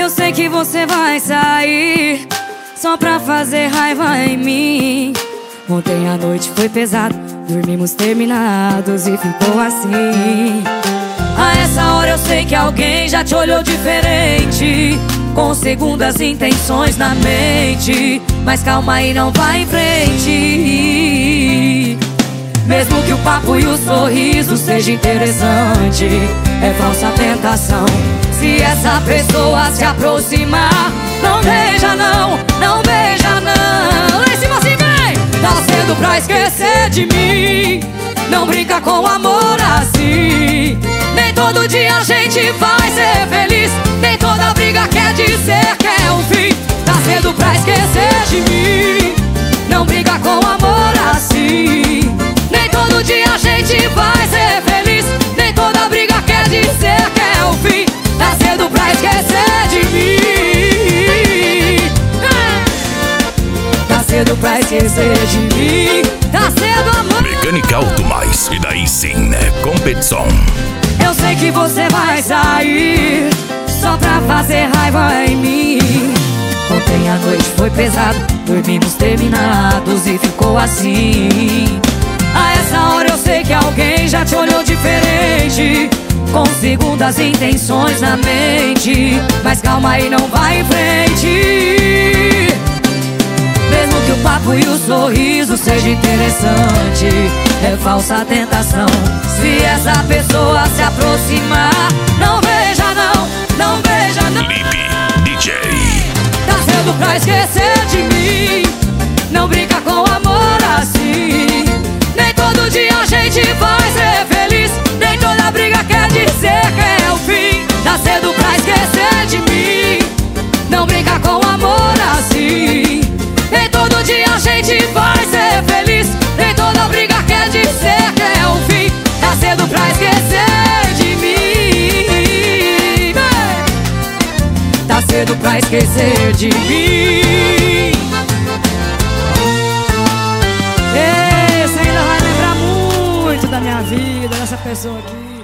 Eu sei que você vai sair só pra fazer raiva em mim. Ontem a noite foi pesada, dormimos terminados e ficou assim. A essa hora eu sei que alguém já te olhou diferente, com segundas intenções na mente. Mas calma aí, não vai em frente. Mesmo que o papo e o sorriso seja interessante, é falsa tentação. Se essa pessoa se aproximar, não beija não, não beija não. Lá em cima assim, vem! Tá cedo pra esquecer de mim, não brinca com amor assim. Nem todo dia a gente vai ser feliz, nem toda briga quer dizer que é o fim. Tá cedo pra esquecer de mim, não brinca com amor assim. Nem todo dia a gente vai ser feliz, nem toda briga quer dizer que é o fim. Tá cedo pra esquecer de mim. Tá cedo pra esquecer de mim. Tá cedo, amor. Mecânica Auto Mais, e daí sim, né? Competição. Eu sei que você vai sair só pra fazer raiva em mim. Ontem a noite foi pesada, dormimos terminados e ficou assim. A essa hora eu sei que alguém já te olhou diferente, com segundas intenções na mente. Mas calma aí, não vai em frente. Mesmo que o papo e o sorriso seja interessante, é falsa tentação. Se essa pessoa se aproximar, não beija não, não beija não. Lipe DJ. Tá cedo pra esquecer de mim, não brinca com amor assim. Nem todo dia a gente vai ser feliz, nem toda briga quer dizer que é o fim. Tá cedo pra esquecer de mim, não brinca com amor assim. Nem todo dia a gente vai ser feliz, nem toda briga quer dizer que é o fim. Tá cedo pra esquecer de mim. Tá cedo pra esquecer de mim. Você ainda vai lembrar muito da minha vida, dessa pessoa aqui.